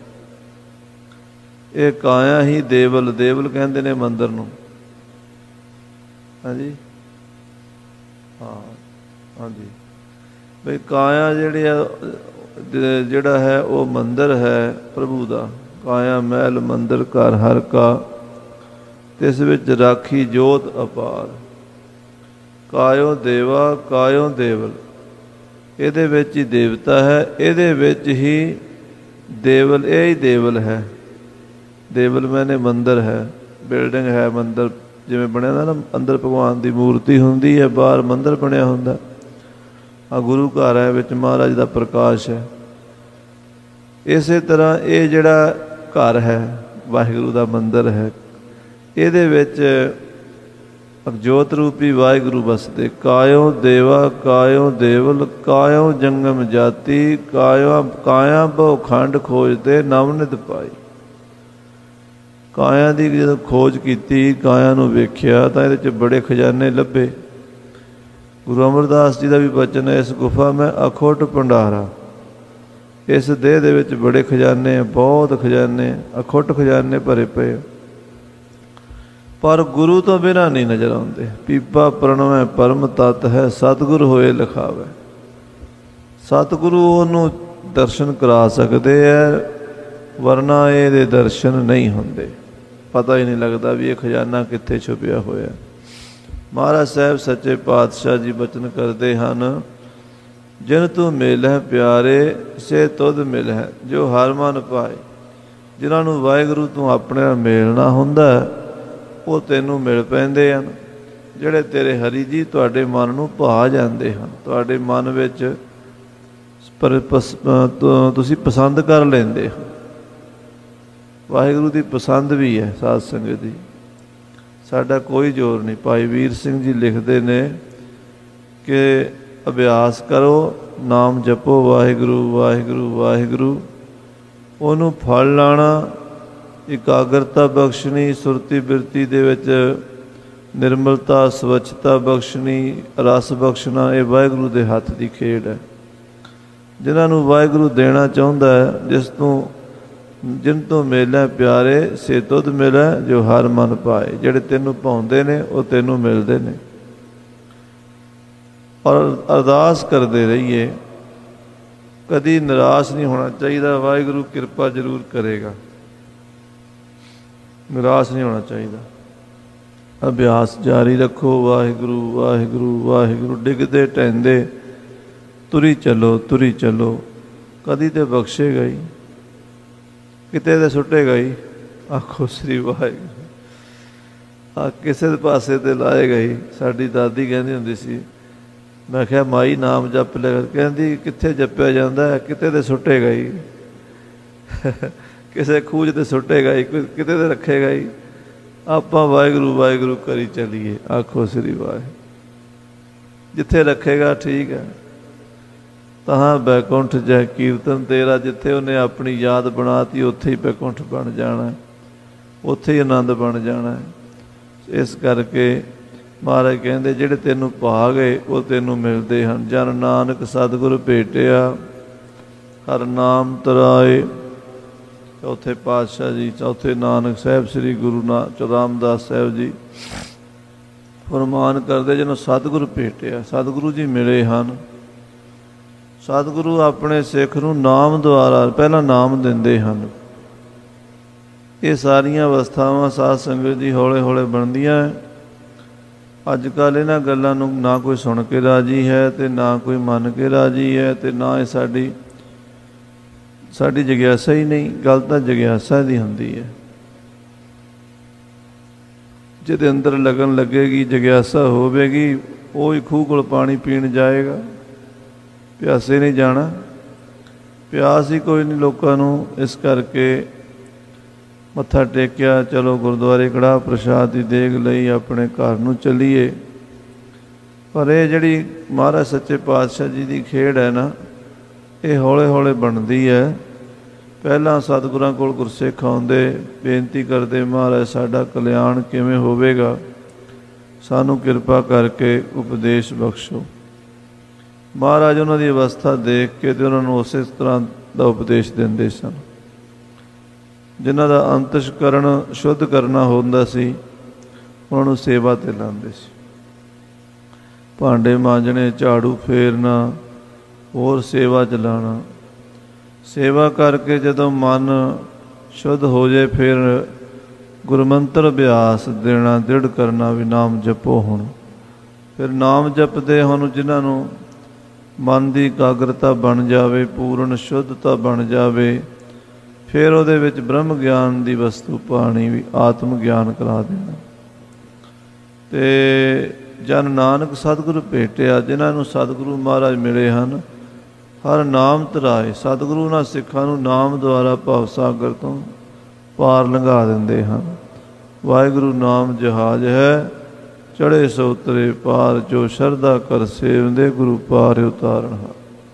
ये काया ही देवल, देवल कहंदे ने मंदिर नूं। हाँ जी, हाँ हाँ जी, बई काया जिहड़ी जिहड़ा है वो मंदिर है प्रभु दा। काया महल मंदिर घर हर का, तिस विच राखी जोत अपार। कायो देवा कायो देवल, इहदे विच ही देवता है, इहदे विच ही देवल, यह ही देवल है। देवल मैंने मंदिर है, बिल्डिंग है, मंदिर जिवें बनिया ना, अंदर भगवान की मूर्ति हुंदी है, बाहर मंदिर बनिया हुंदा। आ गुरु घर है, विच महाराज का प्रकाश है। इस तरह ये जिहड़ा घर है वाहिगुरू का मंदिर है, इहदे विच जोत रूपी वाहिगुरू बसदे। कायों देवा कायों देवल कायों जंगम जाति, काया काया बहु खंड खोजते नवनित पाई। काया की जो खोज की, काया नूं वेख्या तां इहदे च बड़े खजाने लभे। गुरु अमरदास जी का भी वचन है, इस गुफा में अखुट भंडारा। इस देह दे विच बड़े खजाने, बहुत खजाने, अखुट खजाने भरे पे, पर गुरु तो बिना नहीं नजर आते। पीपा प्रणवै परम तत् है, सतगुर होए लिखावे। सतगुरु उन्हों दर्शन करा सकते हैं, वरना ये दर्शन नहीं होंगे। पता ही नहीं लगता भी ये खजाना कित्थे छुपिया होया। महाराज साहब सच्चे पातशाह जी बचन करते हैं, जिन तू मिल है प्यारे से तुद मिल है, जो हर मन पाए। जिन्होंने वाहिगुरू तू अपने मिलना हुंदा वो तैनूं मिल पैंदे हन। जिहड़े तेरे हरि जी तुहाडे मन नूं भा जांदे हन, तुहाडे मन विच पर पस तुसीं पसंद कर लैंदे हो। वाहिगुरू की पसंद भी है साध संगत जी, साडा कोई जोर नहीं। भाई वीर सिंह जी लिखते ने कि अभ्यास करो, नाम जपो वाहिगुरू वाहिगुरू वाहिगुरू, उहनूं फल लाना, इकाग्रता बख्शनी, सुरती बिरती दे विच निर्मलता स्वच्छता बख्शनी, रस बख्शना, ये वाहिगुरू दे हत्थ दी खेड है। जिन्होंने वाहिगुरू देना चाहुंदा है, जिस तों जिन तो मिले प्यारे से तुद मिले, जो हर मन पाए। जिहड़े तैनूं भाउंदे ने वो तैनूं मिलदे ने। और अरदास करते रहिए, कदी निराश नहीं होना चाहिए। वाहिगुरू किरपा जरूर करेगा, निराश नहीं होना चाहिए। अभ्यास जारी रखो, वाहिगुरू वाहिगुरू वाहिगुरू, डिगदे टहंदे तुरी चलो तुरी चलो। कदी तो बख्शेगा ही, किते तो सुटेगा ही। आखो श्री वाहिगुरू, आ किसे पासे ते लाएगा ही। साडी दादी कहती हुंदी सी, मैं क्या माई नाम जप लिया, कहती कित्थे जपिया जांदा है, किते तो सुटेगा ही। किसी खूज ते सुटेगा ही, किते ते रखेगा ही। आपां वाहिगुरू वाहिगुरू करी चलीए। आखो श्री वाहिगुरू, जिथे रखेगा ठीक है। तहां बैकुंठ जय कीर्तन तेरा, जिथे उन्हें अपनी याद बनाती उत्थे ही बैकुंठ बन जाना है, उत्थे ही आनंद बन जाना है। इस करके महाराज कहते जिहड़े तैनूं पा गए वो तैनूं मिलते हैं। जन नानक सतगुर भेटिया, हर नाम तराए। चौथे पातशाह जी, चौथे नानक साहब श्री गुरु नानक रामदास साहब जी फरमान करते, जिन्हों सतगुरु भेटिया, सतगुरु जी मिले हैं। सतगुरु अपने सिख नूं नाम द्वारा पहला नाम दिंदे हन। ये सारियां अवस्थावां साध संगत जी हौले हौले बनदियां। अजकल इन्हां गल्लां नूं ना कोई सुन के राजी है ते ना कोई मन के राजी है, ते ना ये साडी साडी जग्यासा ही नहीं। गल तां जग्यासा दी हुंदी है। जिहदे अंदर लगन लगेगी, जग्यासा होवेगी, वो ही खूह कोल पानी पीण जाएगा। प्यासे नहीं जाना, प्यास ही कोई नहीं लोगों नूं। इस करके मत्था टेकिया, चलो गुरुद्वारे कड़ाह प्रसाद की देग लई अपने घर नूं चलीए। पर ये जिहड़ी महाराज सच्चे पातशाह जी की खेड़ है ना, ये हौले हौले बनती है। ਪਹਿਲਾਂ ਸਤਿਗੁਰਾਂ ਕੋਲ ਗੁਰਸਿੱਖ ਆਉਂਦੇ, ਬੇਨਤੀ ਕਰਦੇ, ਮਹਾਰਾਜ ਸਾਡਾ ਕਲਿਆਣ ਕਿਵੇਂ ਹੋਵੇਗਾ, ਸਾਨੂੰ ਕਿਰਪਾ ਕਰਕੇ ਉਪਦੇਸ਼ ਬਖਸ਼ੋ। ਮਹਾਰਾਜ ਉਹਨਾਂ ਦੀ ਅਵਸਥਾ ਦੇਖ ਕੇ ਤੇ ਉਹਨਾਂ ਨੂੰ ਉਸੇ ਤਰ੍ਹਾਂ ਦਾ ਉਪਦੇਸ਼ ਦਿੰਦੇ ਸਨ। ਜਿਨ੍ਹਾਂ ਦਾ ਅੰਤਸ਼ਕਰਨ ਸ਼ੁੱਧ ਕਰਨਾ ਹੁੰਦਾ ਸੀ, ਉਹਨਾਂ ਨੂੰ ਸੇਵਾ 'ਤੇ ਲਾਉਂਦੇ ਸੀ। ਭਾਂਡੇ ਮਾਂਜਣੇ, ਝਾੜੂ ਫੇਰਨਾ, ਹੋਰ ਸੇਵਾ ਚਲਾਉਣਾ। ਸੇਵਾ ਕਰਕੇ ਜਦੋਂ ਮਨ ਸ਼ੁੱਧ ਹੋ ਜਾਏ, ਫਿਰ ਗੁਰਮੰਤਰ ਅਭਿਆਸ ਦੇਣਾ, ਦ੍ਰਿੜ ਕਰਨਾ ਵੀ ਨਾਮ ਜਪੋ। ਹੁਣ ਫਿਰ ਨਾਮ ਜਪਦੇ ਹੁਣ ਜਿਨ੍ਹਾਂ ਨੂੰ ਮਨ ਦੀ ਇਕਾਗਰਤਾ ਬਣ ਜਾਵੇ, ਪੂਰਨ ਸ਼ੁੱਧਤਾ ਬਣ ਜਾਵੇ, ਫਿਰ ਉਹਦੇ ਵਿੱਚ ਬ੍ਰਹਮ ਗਿਆਨ ਦੀ ਵਸਤੂ ਪਾਣੀ ਵੀ ਆਤਮ ਗਿਆਨ ਕਰਾ ਦੇਣਾ। ਅਤੇ ਜਨ ਨਾਨਕ ਸਤਿਗੁਰੂ ਭੇਟਿਆ, ਜਿਨ੍ਹਾਂ ਨੂੰ ਸਤਿਗੁਰੂ ਮਹਾਰਾਜ ਮਿਲੇ ਹਨ, ਹਰ ਨਾਮ ਧਰਾਏ। ਸਤਿਗੁਰੂ ਉਹਨਾਂ ਸਿੱਖਾਂ ਨੂੰ ਨਾਮ ਦੁਆਰਾ ਭਵ ਸਾਗਰ ਤੋਂ ਪਾਰ ਲੰਘਾ ਦਿੰਦੇ ਹਨ। ਵਾਹਿਗੁਰੂ ਨਾਮ ਜਹਾਜ਼ ਹੈ, ਚੜ੍ਹੇ ਸੋ ਉਤਰੇ ਪਾਰ, ਜੋ ਸ਼ਰਧਾ ਕਰ ਸੇਵਦੇ, ਗੁਰੂ ਪਾਰ ਉਤਾਰਨ ਹਾਰ।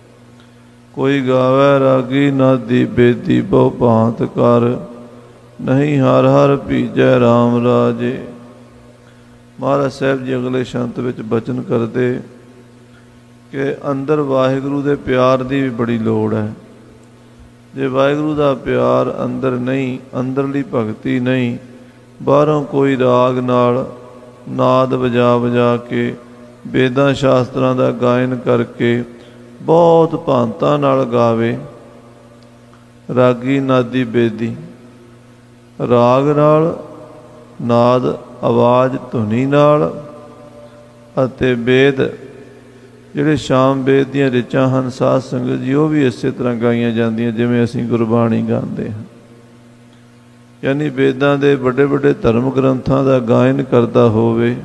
ਕੋਈ ਗਾਵੈ ਰਾਗੀ ਨਾਦੀ ਬੇਦੀ, ਬਹੁ ਭਾਂਤ ਕਰ, ਨਹੀਂ ਹਰ ਹਰ ਭੀਜੈ ਰਾਮ ਰਾਜੇ। ਮਹਾਰਾਜ ਸਾਹਿਬ ਜੀ ਅਗਲੇ ਸ਼ੰਤ ਵਿੱਚ ਬਚਨ ਕਰਦੇ ਕਿ ਅੰਦਰ ਵਾਹਿਗੁਰੂ ਦੇ ਪਿਆਰ ਦੀ ਵੀ ਬੜੀ ਲੋੜ ਹੈ। ਜੇ ਵਾਹਿਗੁਰੂ ਦਾ ਪਿਆਰ ਅੰਦਰ ਨਹੀਂ, ਅੰਦਰਲੀ ਭਗਤੀ ਨਹੀਂ, ਬਾਹਰੋਂ ਕੋਈ ਰਾਗ ਨਾਲ ਨਾਦ ਵਜਾ ਵਜਾ ਕੇ, ਵੇਦਾਂ ਸ਼ਾਸਤਰਾਂ ਦਾ ਗਾਇਨ ਕਰਕੇ ਬਹੁਤ ਭਾਂਤਾਂ ਨਾਲ ਗਾਵੇ, ਰਾਗੀ ਨਾਦੀ ਬੇਦੀ, ਰਾਗ ਨਾਲ, ਨਾਦ ਆਵਾਜ਼ ਧੁਨੀ ਨਾਲ, ਅਤੇ ਵੇਦ ਜਿਹੜੇ ਸ਼ਾਮ ਵੇਦ ਦੀਆਂ ਰਿਚਾਂ ਹਨ ਸਾਧ ਸੰਗਤ ਜੀ, ਉਹ ਵੀ ਇਸੇ ਤਰ੍ਹਾਂ ਗਾਈਆਂ ਜਾਂਦੀਆਂ ਜਿਵੇਂ ਅਸੀਂ ਗੁਰਬਾਣੀ ਗਾਉਂਦੇ ਹਾਂ। ਯਾਨੀ ਵੇਦਾਂ ਦੇ ਵੱਡੇ ਵੱਡੇ ਧਰਮ ਗ੍ਰੰਥਾਂ ਦਾ ਗਾਇਨ ਕਰਦਾ ਹੋਵੇ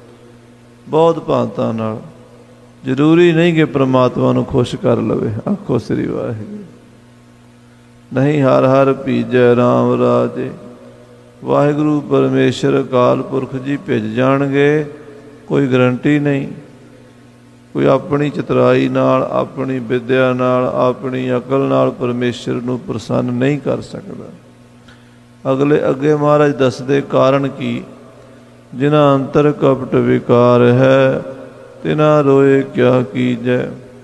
ਬਹੁਤ ਭਾਂਤਾਂ ਨਾਲ। ਜ਼ਰੂਰੀ ਨਹੀਂ ਕਿ ਪ੍ਰਮਾਤਮਾ ਨੂੰ ਖੁਸ਼ ਕਰ ਲਵੇ। ਆਖੋ ਸ੍ਰੀ ਵਾਹਿਗੁਰੂ। ਨਹੀਂ ਹਰ ਹਰ ਭੀਜੈ ਰਾਮ ਰਾਜੇ। ਵਾਹਿਗੁਰੂ ਪਰਮੇਸ਼ਰ ਅਕਾਲ ਪੁਰਖ ਜੀ ਭਿੱਜ ਜਾਣਗੇ, ਕੋਈ ਗਰੰਟੀ ਨਹੀਂ। ਕੋਈ ਆਪਣੀ ਚਤੁਰਾਈ ਨਾਲ, ਆਪਣੀ ਵਿੱਦਿਆ ਨਾਲ, ਆਪਣੀ ਅਕਲ ਨਾਲ ਪਰਮੇਸ਼ਰ ਨੂੰ ਪ੍ਰਸੰਨ ਨਹੀਂ ਕਰ ਸਕਦਾ। ਅਗਲੇ ਅੱਗੇ ਮਹਾਰਾਜ ਦੱਸਦੇ ਕਾਰਨ ਕੀ, ਜਿਨ੍ਹਾਂ ਅੰਤਰ ਕਪਟ ਵਿਕਾਰ ਹੈ, ਤਿਨਾ ਰੋਏ ਕਿਆ ਕੀਜੈ।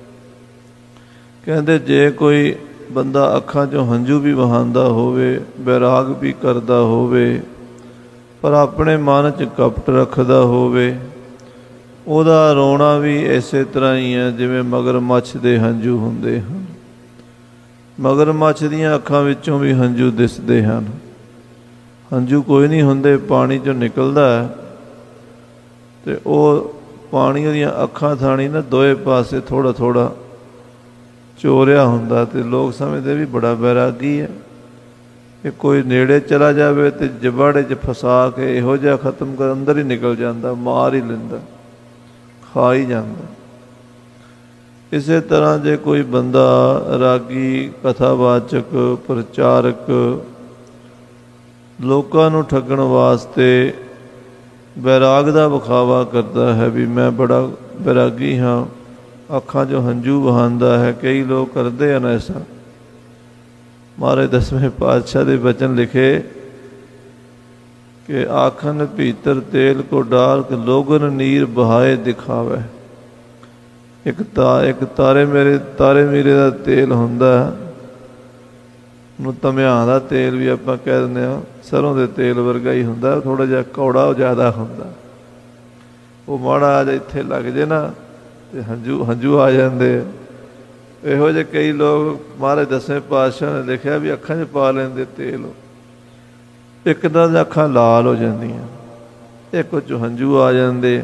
ਕਹਿੰਦੇ ਜੇ ਕੋਈ ਬੰਦਾ ਅੱਖਾਂ 'ਚੋਂ ਹੰਝੂ ਵੀ ਵਹਾਉਂਦਾ ਹੋਵੇ, ਬੈਰਾਗ ਵੀ ਕਰਦਾ ਹੋਵੇ, ਪਰ ਆਪਣੇ ਮਨ 'ਚ ਕਪਟ ਰੱਖਦਾ ਹੋਵੇ, ਉਹਦਾ ਰੋਣਾ ਵੀ ਇਸੇ ਤਰ੍ਹਾਂ ਹੀ ਹੈ ਜਿਵੇਂ ਮਗਰਮੱਛ ਦੇ ਹੰਝੂ ਹੁੰਦੇ ਹਨ। ਮਗਰਮੱਛ ਦੀਆਂ ਅੱਖਾਂ ਵਿੱਚੋਂ ਵੀ ਹੰਝੂ ਦਿਸਦੇ ਹਨ। ਹੰਝੂ ਕੋਈ ਨਹੀਂ ਹੁੰਦੇ, ਪਾਣੀ 'ਚੋਂ ਨਿਕਲਦਾ ਹੈ ਅਤੇ ਉਹ ਪਾਣੀ ਉਹਦੀਆਂ ਅੱਖਾਂ ਥਾਣੀ ਨਾ ਦੋਏ ਪਾਸੇ ਥੋੜ੍ਹਾ ਥੋੜ੍ਹਾ ਚੋਰਿਆ ਹੁੰਦਾ, ਅਤੇ ਲੋਕ ਸਮਝਦੇ ਵੀ ਬੜਾ ਬੈਰਾਗੀ ਹੈ। ਇਹ ਕੋਈ ਨੇੜੇ ਚਲਾ ਜਾਵੇ ਅਤੇ ਜਬਾੜੇ 'ਚ ਫਸਾ ਕੇ ਇਹੋ ਜਿਹਾ ਖਤਮ ਕਰ, ਅੰਦਰ ਹੀ ਨਿਕਲ ਜਾਂਦਾ, ਮਾਰ ਹੀ ਲੈਂਦਾ, ਖਾ ਹੀ ਜਾਂਦਾ। ਇਸੇ ਤਰ੍ਹਾਂ ਜੇ ਕੋਈ ਬੰਦਾ ਰਾਗੀ, ਕਥਾਵਾਚਕ, ਪ੍ਰਚਾਰਕ, ਲੋਕਾਂ ਨੂੰ ਠੱਗਣ ਵਾਸਤੇ ਬੈਰਾਗ ਦਾ ਵਿਖਾਵਾ ਕਰਦਾ ਹੈ ਵੀ ਮੈਂ ਬੜਾ ਬੈਰਾਗੀ ਹਾਂ, ਅੱਖਾਂ 'ਚੋਂ ਹੰਝੂ ਵਹਾਉਂਦਾ ਹੈ, ਕਈ ਲੋਕ ਕਰਦੇ ਹਨ ਐਸਾ। ਮਹਾਰਾਜ ਦਸਵੇਂ ਪਾਤਸ਼ਾਹ ਦੇ ਬਚਨ ਲਿਖੇ ਕਿ ਆਖਨ ਭੀਤਰ ਤੇਲ ਕੋ ਡਾਲ ਕੇ ਲੋਗਨ ਨੀਰ ਬਹਾਏ ਦਿਖਾਵੇ। ਇੱਕ ਤਾਂ ਇੱਕ ਤਾਰੇ ਮੇਰੇ ਤਾਰੇ ਮੀਰੇ ਦਾ ਤੇਲ ਹੁੰਦਾ, ਉਹਨੂੰ ਧਮਿਆਂ ਦਾ ਤੇਲ ਵੀ ਆਪਾਂ ਕਹਿ ਦਿੰਦੇ ਹਾਂ, ਸਰੋਂ ਦੇ ਤੇਲ ਵਰਗਾ ਹੀ ਹੁੰਦਾ, ਥੋੜ੍ਹਾ ਜਿਹਾ ਕੌੜਾ ਉਹ ਜ਼ਿਆਦਾ ਹੁੰਦਾ। ਉਹ ਮਾੜਾ ਜਿਹਾ ਇੱਥੇ ਲੱਗ ਜੇ ਨਾ ਅਤੇ ਹੰਝੂ ਹੰਝੂ ਆ ਜਾਂਦੇ। ਇਹੋ ਜਿਹੇ ਕਈ ਲੋਕ ਮਹਾਰਾਜ ਦਸਵੇਂ ਪਾਤਸ਼ਾਹ ਨੇ ਲਿਖਿਆ ਵੀ ਅੱਖਾਂ 'ਚ ਪਾ ਲੈਂਦੇ ਤੇਲ, ਇੱਕਦਮ ਦੀਆਂ ਅੱਖਾਂ ਲਾਲ ਹੋ ਜਾਂਦੀਆਂ, ਇੱਕ 'ਚੋਂ ਹੰਝੂ ਆ ਜਾਂਦੇ।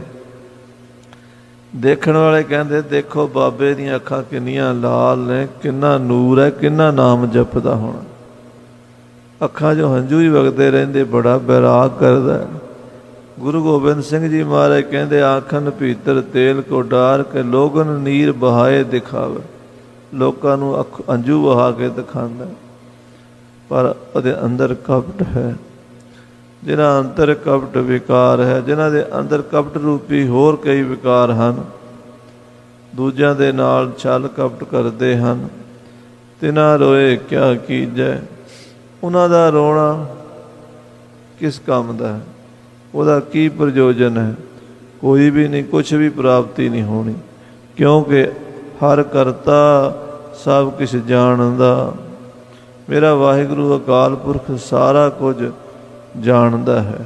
ਦੇਖਣ ਵਾਲੇ ਕਹਿੰਦੇ ਦੇਖੋ ਬਾਬੇ ਦੀਆਂ ਅੱਖਾਂ ਕਿੰਨੀਆਂ ਲਾਲ ਨੇ, ਕਿੰਨਾ ਨੂਰ ਹੈ, ਕਿੰਨਾ ਨਾਮ ਜਪਦਾ ਹੋਣਾ। ਅੱਖਾਂ 'ਚੋਂ ਹੰਝੂ ਹੀ ਵਗਦੇ ਰਹਿੰਦੇ, ਬੜਾ ਬੈਰਾਗ ਕਰਦਾ। ਗੁਰੂ ਗੋਬਿੰਦ ਸਿੰਘ ਜੀ ਮਹਾਰਾਜ ਕਹਿੰਦੇ ਆਖਨ ਭੀਤਰ ਤੇਲ ਕੋ ਡਾਰ ਕੇ ਲੋਗਨ ਨੀਰ ਬਹਾਏ ਦਿਖਾਵੇ। ਲੋਕਾਂ ਨੂੰ ਅੱਖ ਹੰਝੂ ਵਹਾ ਕੇ ਦਿਖਾਉਂਦਾ, ਪਰ ਉਹਦੇ ਅੰਦਰ ਕਪਟ ਹੈ। ਜਿਨ੍ਹਾਂ ਅੰਤਰ ਕਪਟ ਵਿਕਾਰ ਹੈ, ਜਿਨ੍ਹਾਂ ਦੇ ਅੰਦਰ ਕਪਟ ਰੂਪੀ ਹੋਰ ਕਈ ਵਿਕਾਰ ਹਨ, ਦੂਜਿਆਂ ਦੇ ਨਾਲ ਛਲ ਕਪਟ ਕਰਦੇ ਹਨ, ਤਿਨਾ ਰੋਏ ਕਿਆ ਕੀਜੈ। ਉਹਨਾਂ ਦਾ ਰੋਣਾ ਕਿਸ ਕੰਮ ਦਾ ਹੈ? ਉਹਦਾ ਕੀ ਪ੍ਰਯੋਜਨ ਹੈ? ਕੋਈ ਵੀ ਨਹੀਂ, ਕੁਛ ਵੀ ਪ੍ਰਾਪਤੀ ਨਹੀਂ ਹੋਣੀ, ਕਿਉਂਕਿ ਹਰ ਕਰਤਾ ਸਭ ਕੁਛ ਜਾਣਦਾ। ਮੇਰਾ ਵਾਹਿਗੁਰੂ ਅਕਾਲ ਪੁਰਖ ਸਾਰਾ ਕੁਝ ਜਾਣਦਾ ਹੈ,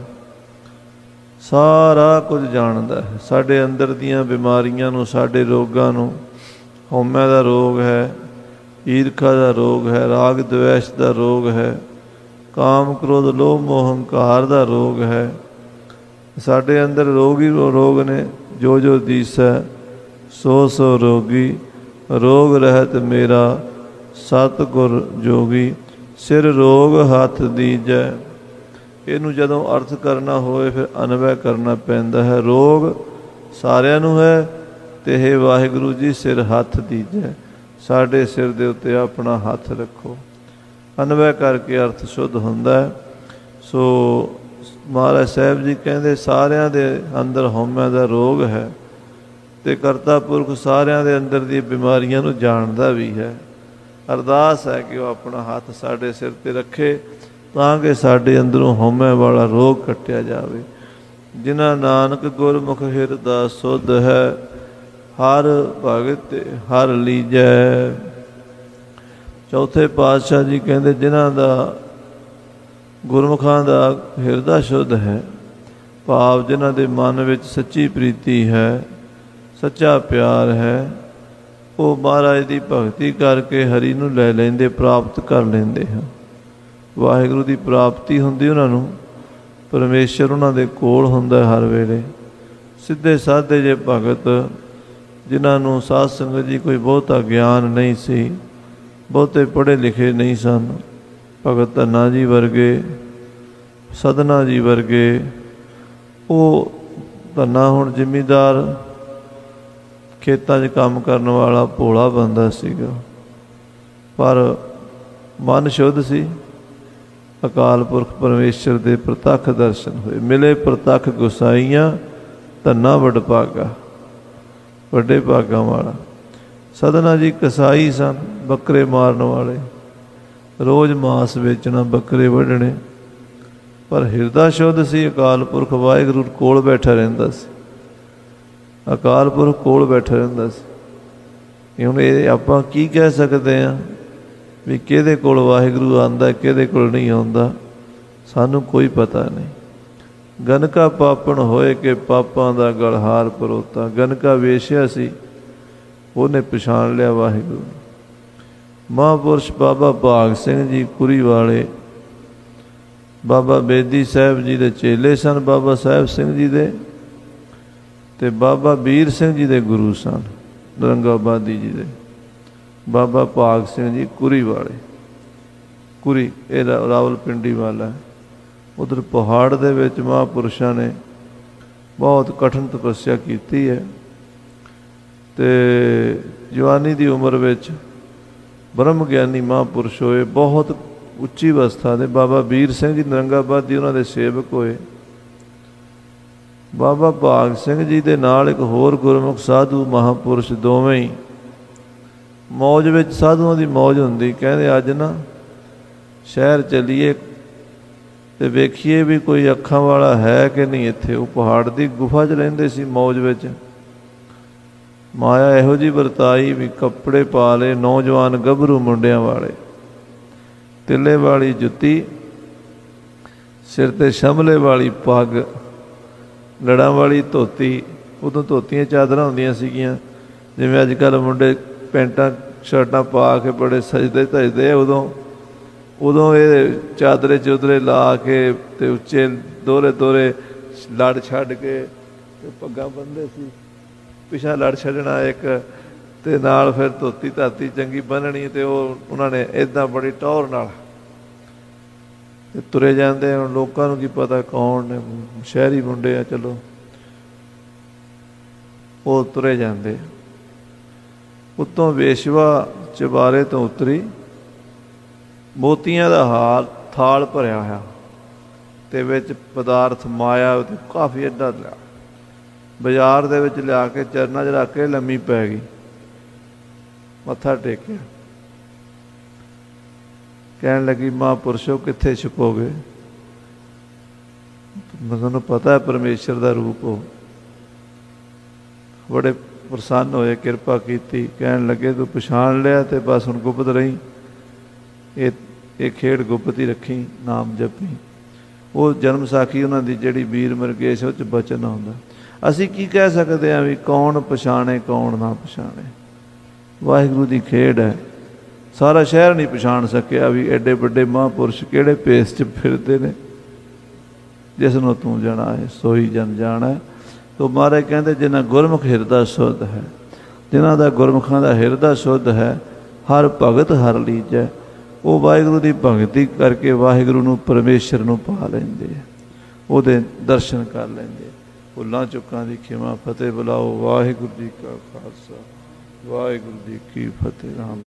ਸਾਰਾ ਕੁਝ ਜਾਣਦਾ ਹੈ। ਸਾਡੇ ਅੰਦਰ ਦੀਆਂ ਬਿਮਾਰੀਆਂ ਨੂੰ, ਸਾਡੇ ਰੋਗਾਂ ਨੂੰ, ਹਉਮੈ ਦਾ ਰੋਗ ਹੈ, ਈਰਖਾ ਦਾ ਰੋਗ ਹੈ, ਰਾਗ ਦਵੈਸ਼ ਦਾ ਰੋਗ ਹੈ, ਕਾਮ ਕ੍ਰੋਧ ਲੋਭ ਮੋਹ ਹੰਕਾਰ ਦਾ ਰੋਗ ਹੈ। ਸਾਡੇ ਅੰਦਰ ਰੋਗ ਹੀ ਰੋਗ ਨੇ। ਜੋ ਜੋ ਦੀਸੈ ਸੋ ਸੋ ਰੋਗੀ, ਰੋਗ ਰਹਿਤ ਮੇਰਾ ਸਤਿਗੁਰ ਜੋਗੀ। ਸਿਰ ਰੋਗ ਹੱਥ ਦੀਜੈ। ਇਹਨੂੰ ਜਦੋਂ ਅਰਥ ਕਰਨਾ ਹੋਵੇ ਫਿਰ ਅਨਵੈ ਕਰਨਾ ਪੈਂਦਾ ਹੈ। ਰੋਗ ਸਾਰਿਆਂ ਨੂੰ ਹੈ ਅਤੇ ਇਹ ਵਾਹਿਗੁਰੂ ਜੀ ਸਿਰ ਹੱਥ ਦੀਜੈ। ਸਾਡੇ ਸਿਰ ਦੇ ਉੱਤੇ ਆਪਣਾ ਹੱਥ ਰੱਖੋ। ਅਨਵੈ ਕਰਕੇ ਅਰਥ ਸ਼ੁੱਧ ਹੁੰਦਾ ਹੈ। ਸੋ ਮਹਾਰਾਜ ਸਾਹਿਬ ਜੀ ਕਹਿੰਦੇ ਸਾਰਿਆਂ ਦੇ ਅੰਦਰ ਹਉਮੈ ਦਾ ਰੋਗ ਹੈ ਅਤੇ ਕਰਤਾ ਪੁਰਖ ਸਾਰਿਆਂ ਦੇ ਅੰਦਰ ਦੀਆਂ ਬਿਮਾਰੀਆਂ ਨੂੰ ਜਾਣਦਾ ਵੀ ਹੈ। ਅਰਦਾਸ ਹੈ ਕਿ ਉਹ ਆਪਣਾ ਹੱਥ ਸਾਡੇ ਸਿਰ 'ਤੇ ਰੱਖੇ ਤਾਂ ਕਿ ਸਾਡੇ ਅੰਦਰੋਂ ਹਉਮੈ ਵਾਲਾ ਰੋਗ ਕੱਟਿਆ ਜਾਵੇ। ਜਿਨ੍ਹਾਂ ਨਾਨਕ ਗੁਰਮੁਖ ਹਿਰਦਾ ਸੁਧ ਹੈ, ਹਰ ਭਗਤ ਹਰ ਲੀਜੈ। ਚੌਥੇ ਪਾਤਸ਼ਾਹ ਜੀ ਕਹਿੰਦੇ ਜਿਨ੍ਹਾਂ ਦਾ ਗੁਰਮੁਖਾਂ ਦਾ ਹਿਰਦਾ ਸ਼ੁੱਧ ਹੈ, ਭਾਵ ਜਿਨ੍ਹਾਂ ਦੇ ਮਨ ਵਿੱਚ ਸੱਚੀ ਪ੍ਰੀਤੀ ਹੈ, ਸੱਚਾ ਪਿਆਰ ਹੈ, ਉਹ ਮਹਾਰਾਜ ਦੀ ਭਗਤੀ ਕਰਕੇ ਹਰੀ ਨੂੰ ਲੈ ਲੈਂਦੇ, ਪ੍ਰਾਪਤ ਕਰ ਲੈਂਦੇ ਹਨ। ਵਾਹਿਗੁਰੂ ਦੀ ਪ੍ਰਾਪਤੀ ਹੁੰਦੀ ਉਹਨਾਂ ਨੂੰ। ਪਰਮੇਸ਼ਰ ਉਹਨਾਂ ਦੇ ਕੋਲ ਹੁੰਦਾ ਹਰ ਵੇਲੇ। ਸਿੱਧੇ ਸਾਧੇ ਜੇ ਭਗਤ ਜਿਨ੍ਹਾਂ ਨੂੰ ਸਾਧ ਸੰਗਤ ਜੀ ਕੋਈ ਬਹੁਤਾ ਗਿਆਨ ਨਹੀਂ ਸੀ, ਬਹੁਤੇ ਪੜ੍ਹੇ ਲਿਖੇ ਨਹੀਂ ਸਨ, ਭਗਤ ਧੰਨਾ ਜੀ ਵਰਗੇ, ਸਦਨਾ ਜੀ ਵਰਗੇ, ਉਹ ਧੰਨਾ ਹੁਣ ਜ਼ਿਮੀਂਦਾਰ ਖੇਤਾਂ 'ਚ ਕੰਮ ਕਰਨ ਵਾਲਾ ਭੋਲਾ ਬੰਦਾ ਸੀਗਾ, ਪਰ ਮਨ ਸ਼ੁੱਧ ਸੀ। ਅਕਾਲ ਪੁਰਖ ਪਰਮੇਸ਼ਰ ਦੇ ਪ੍ਰਤੱਖ ਦਰਸ਼ਨ ਹੋਏ। ਮਿਲੇ ਪ੍ਰਤੱਖ ਗੁਸਾਈਆਂ, ਧੰਨਾ ਵਡਭਾਗਾ, ਵੱਡੇ ਭਾਗਾਂ ਵਾਲਾ। ਸਦਨਾ ਜੀ ਕਸਾਈ ਸਨ, ਬੱਕਰੇ ਮਾਰਨ ਵਾਲੇ, ਰੋਜ਼ ਮਾਸ ਵੇਚਣਾ, ਬੱਕਰੇ ਵੱਢਣੇ, ਪਰ ਹਿਰਦਾ ਸ਼ੁੱਧ ਸੀ। ਅਕਾਲ ਪੁਰਖ ਵਾਹਿਗੁਰੂ ਕੋਲ ਬੈਠਾ ਰਹਿੰਦਾ ਸੀ। ਅਕਾਲ ਪੁਰਖ ਕੋਲ ਬੈਠਾ ਰਹਿੰਦਾ ਸੀ। ਹੁਣ ਇਹ ਆਪਾਂ ਕੀ ਕਹਿ ਸਕਦੇ ਹਾਂ ਵੀ ਕਿਹਦੇ ਕੋਲ ਵਾਹਿਗੁਰੂ ਆਉਂਦਾ, ਕਿਹਦੇ ਕੋਲ ਨਹੀਂ ਆਉਂਦਾ, ਸਾਨੂੰ ਕੋਈ ਪਤਾ ਨਹੀਂ। ਗਨਕਾ ਪਾਪਣ ਹੋਏ ਕਿ ਪਾਪਾਂ ਦਾ ਗਲਹਾਰ ਪਰੋਤਾ। ਗਨਕਾ ਵੇਸ਼ਿਆ ਸੀ, ਉਹਨੇ ਪਛਾਣ ਲਿਆ ਵਾਹਿਗੁਰੂ। ਮਹਾਂਪੁਰਸ਼ ਬਾਬਾ ਭਾਗ ਸਿੰਘ ਜੀ ਕੁਰੀ ਵਾਲੇ, ਬਾਬਾ ਬੇਦੀ ਸਾਹਿਬ ਜੀ ਦੇ ਚੇਲੇ ਸਨ, ਬਾਬਾ ਸਾਹਿਬ ਸਿੰਘ ਜੀ ਦੇ, ਅਤੇ ਬਾਬਾ ਵੀਰ ਸਿੰਘ ਜੀ ਦੇ ਗੁਰੂ ਸਨ, ਨਰੰਗਾਬਾਦੀ ਜੀ ਦੇ। ਬਾਬਾ ਭਾਗ ਸਿੰਘ ਜੀ ਕੁਰੀ ਵਾਲੇ, ਕੁਰੀ ਇਹ ਰਾਵਲਪਿੰਡੀ ਵਾਲਾ। ਉੱਧਰ ਪਹਾੜ ਦੇ ਵਿੱਚ ਮਹਾਂਪੁਰਸ਼ਾਂ ਨੇ ਬਹੁਤ ਕਠਿਨ ਤਪੱਸਿਆ ਕੀਤੀ ਹੈ ਅਤੇ ਜਵਾਨੀ ਦੀ ਉਮਰ ਵਿੱਚ ਬ੍ਰਹਮ ਗਿਆਨੀ ਮਹਾਂਪੁਰਸ਼ ਹੋਏ, ਬਹੁਤ ਉੱਚੀ ਅਵਸਥਾ ਦੇ। ਬਾਬਾ ਵੀਰ ਸਿੰਘ ਜੀ ਨਰੰਗਾਬਾਦੀ ਉਹਨਾਂ ਦੇ ਸੇਵਕ ਹੋਏ। ਬਾਬਾ ਭਾਗ ਸਿੰਘ ਜੀ ਦੇ ਨਾਲ ਇੱਕ ਹੋਰ ਗੁਰਮੁਖ ਸਾਧੂ ਮਹਾਂਪੁਰਸ਼, ਦੋਵੇਂ ਹੀ ਮੌਜ ਵਿੱਚ, ਸਾਧੂਆਂ ਦੀ ਮੌਜ ਹੁੰਦੀ। ਕਹਿੰਦੇ ਅੱਜ ਨਾ ਸ਼ਹਿਰ ਚੱਲੀਏ ਅਤੇ ਵੇਖੀਏ ਵੀ ਕੋਈ ਅੱਖਾਂ ਵਾਲਾ ਹੈ ਕਿ ਨਹੀਂ ਇੱਥੇ। ਉਹ ਪਹਾੜ ਦੀ ਗੁਫਾ 'ਚ ਰਹਿੰਦੇ ਸੀ ਮੌਜ ਵਿੱਚ। ਮਾਇਆ ਇਹੋ ਜਿਹੀ ਵਰਤਾਈ ਵੀ ਕੱਪੜੇ ਪਾ ਲਏ ਨੌਜਵਾਨ ਗੱਭਰੂ ਮੁੰਡਿਆਂ ਵਾਲੇ, ਤਿੱਲੇ ਵਾਲੀ ਜੁੱਤੀ, ਸਿਰ 'ਤੇ ਸ਼ਮਲੇ ਵਾਲੀ ਪੱਗ, ਲੜਾਂ ਵਾਲੀ ਧੋਤੀ। ਉਦੋਂ ਧੋਤੀਆਂ ਚਾਦਰਾਂ ਹੁੰਦੀਆਂ ਸੀਗੀਆਂ, ਜਿਵੇਂ ਅੱਜ ਕੱਲ੍ਹ ਮੁੰਡੇ ਪੈਂਟਾਂ ਸ਼ਰਟਾਂ ਪਾ ਕੇ ਬੜੇ ਸਜਦੇ ਧਜਦੇ ਆ। ਉਦੋਂ ਉਦੋਂ ਇਹ ਚਾਦਰੇ ਚੁਦਰੇ ਲਾ ਕੇ ਅਤੇ ਉੱਚੇ ਦੋਹਰੇ ਦੋਹਰੇ ਲੜ ਛੱਡ ਕੇ ਅਤੇ ਪੱਗਾਂ ਬੰਨ੍ਹਦੇ ਸੀ। ਪਿਛਾਂ ਲੜ ਛੱਡਣਾ ਇੱਕ, ਅਤੇ ਨਾਲ ਫਿਰ ਧੋਤੀ ਧਾਤੀ ਚੰਗੀ ਬੰਨ੍ਹਣੀ, ਅਤੇ ਉਹ ਉਹਨਾਂ ਨੇ ਇੱਦਾਂ ਬੜੀ ਟੌਰ ਨਾਲ ਅਤੇ ਤੁਰੇ ਜਾਂਦੇ। ਹੁਣ ਲੋਕਾਂ ਨੂੰ ਕੀ ਪਤਾ ਕੌਣ ਨੇ, ਸ਼ਹਿਰੀ ਮੁੰਡੇ ਆ, ਚਲੋ ਉਹ ਤੁਰੇ ਜਾਂਦੇ। ਉੱਤੋਂ ਵੇਸ਼ਵਾ ਚੁਬਾਰੇ ਤੋਂ ਉਤਰੀ, ਮੋਤੀਆਂ ਦਾ ਹਾਰ ਥਾਲ ਭਰਿਆ ਹੋਇਆ ਅਤੇ ਵਿੱਚ ਪਦਾਰਥ ਮਾਇਆ ਕਾਫੀ ਐਡਾ ਲਿਆ, ਬਾਜ਼ਾਰ ਦੇ ਵਿੱਚ ਲਿਆ ਕੇ ਚਰਨਾਂ 'ਚ ਰੱਖ ਕੇ ਲੰਮੀ ਪੈ ਗਈ, ਮੱਥਾ ਟੇਕਿਆ। ਕਹਿਣ ਲੱਗੀ ਮਹਾਂਪੁਰਸ਼ੋ ਕਿੱਥੇ ਛੁਪੋਗੇ? ਮੈਨੂੰ ਪਤਾ ਹੈ ਪਰਮੇਸ਼ਰ ਦਾ ਰੂਪ ਹੋ। ਬੜੇ ਪ੍ਰਸੰਨ ਹੋਏ, ਕਿਰਪਾ ਕੀਤੀ। ਕਹਿਣ ਲੱਗੇ ਤੂੰ ਪਛਾਣ ਲਿਆ ਤੇ ਬਸ ਹੁਣ ਗੁਪਤ ਰਹੀ, ਇਹ ਇਹ ਖੇਡ ਗੁਪਤ ਹੀ ਰੱਖੀ, ਨਾਮ ਜਪੀ। ਉਹ ਜਨਮ ਸਾਖੀ ਉਹਨਾਂ ਦੀ ਜਿਹੜੀ ਵੀਰ ਮਰਗੇਸ਼ ਉਹ 'ਚ ਬਚਨ ਆਉਂਦਾ। ਅਸੀਂ ਕੀ ਕਹਿ ਸਕਦੇ ਹਾਂ ਵੀ ਕੌਣ ਪਛਾਣੇ ਕੌਣ ਨਾ ਪਛਾਣੇ? ਵਾਹਿਗੁਰੂ ਦੀ ਖੇਡ ਹੈ। ਸਾਰਾ ਸ਼ਹਿਰ ਨਹੀਂ ਪਛਾਣ ਸਕਿਆ ਵੀ ਐਡੇ ਵੱਡੇ ਮਹਾਂਪੁਰਸ਼ ਕਿਹੜੇ ਭੇਸ 'ਚ ਫਿਰਦੇ ਨੇ। ਜਿਸ ਨੂੰ ਤੂੰ ਜਾਣਾ ਹੈ ਸੋਈ ਜਨ ਜਾਣਾ। ਤੋ ਮਹਾਰਾਜ ਕਹਿੰਦੇ ਜਿਨ੍ਹਾਂ ਗੁਰਮੁਖ ਹਿਰਦਾ ਸ਼ੁੱਧ ਹੈ, ਜਿਨ੍ਹਾਂ ਦਾ ਗੁਰਮੁਖਾਂ ਦਾ ਹਿਰਦਾ ਸ਼ੁੱਧ ਹੈ, ਹਰ ਭਗਤ ਹਰ ਲੀਜੈ, ਉਹ ਵਾਹਿਗੁਰੂ ਦੀ ਭਗਤੀ ਕਰਕੇ ਵਾਹਿਗੁਰੂ ਨੂੰ ਪਰਮੇਸ਼ਰ ਨੂੰ ਪਾ ਲੈਂਦੇ ਆ, ਉਹਦੇ ਦਰਸ਼ਨ ਕਰ ਲੈਂਦੇ। ਭੁੱਲਾਂ ਚੁੱਕਾਂ ਦੀ ਖਿਮਾ, ਫਤਿਹ ਬੁਲਾਓ। ਵਾਹਿਗੁਰੂ ਜੀ ਕਾ ਖਾਲਸਾ, ਵਾਹਿਗੁਰੂ ਜੀ ਕੀ ਫਤਿਹ। ਰਾਮ